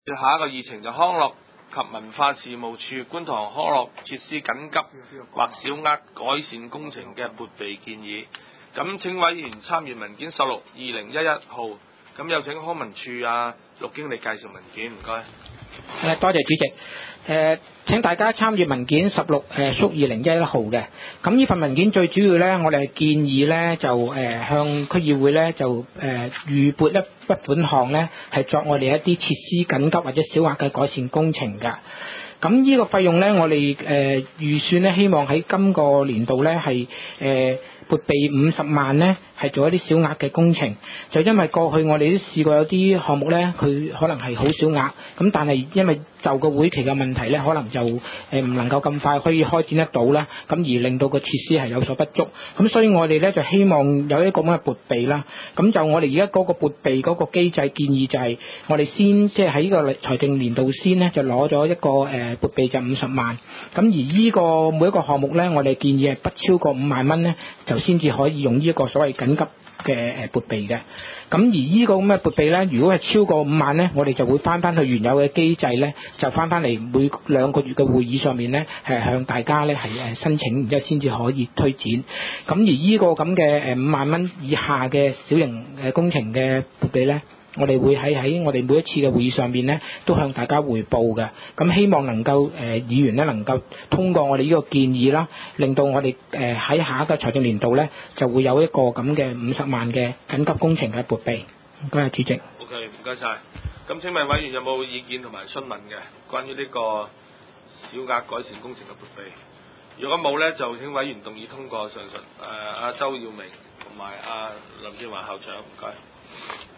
下一個議程就康樂及文化事務處觀塘康樂設施緊急或小額改善工程嘅撥備建議。咁請委員參閱文件16/2011號。咁有請康文署陸經理介紹文件，唔該。 多謝主席。請大家參閱文件16/2011號嘅。咁呢份文件最主要呢，我哋係建議呢，就向區議會呢，就預撥一筆款項呢，係作我哋一啲設施緊急或者小額嘅改善工程㗎。咁呢個費用呢，我哋預算呢，希望喺今個年度呢，係撥備50萬呢，係做一啲小額嘅工程。就因為過去我哋都試過有啲項目呢，佢可能係好小額，咁但係因為就個會期嘅問題呢，可能就唔能夠咁快可以開展得到啦，咁而令到個設施係有所不足。咁所以我哋呢，就希望有一個咁嘅撥備啦。咁就我哋而家嗰個撥備嗰個機制建議就係我哋先即係喺呢個財政年度先呢，就攞咗一個撥備就50萬。咁而呢個每一個項目呢，我哋建議係不超過5萬蚊呢，就先至可以用呢一個所謂緊急嘅撥備嘅。咁而呢個咁嘅撥備呢，如果係超過5萬呢，我哋就會翻去原有嘅機制呢，就翻嚟每2個月嘅會議上面呢，係向大家呢係申請，然之後先至可以推展。咁而呢個咁嘅5萬蚊以下嘅小型工程嘅撥備呢，我哋會喺我哋每一次嘅會議上面呢，都向大家匯報嘅。咁希望能夠議員呢能夠通過我哋呢個建議啦，令到我哋喺下一個財政年度呢，就會有一個咁嘅50萬嘅緊急工程嘅撥備。唔該，主席。 OK， 唔該晒。咁請問委員有冇意見同埋詢問嘅關於呢個小額改善工程嘅撥備？如果冇呢，就請委員動議通過上述。周耀明同埋林建華校長，唔該。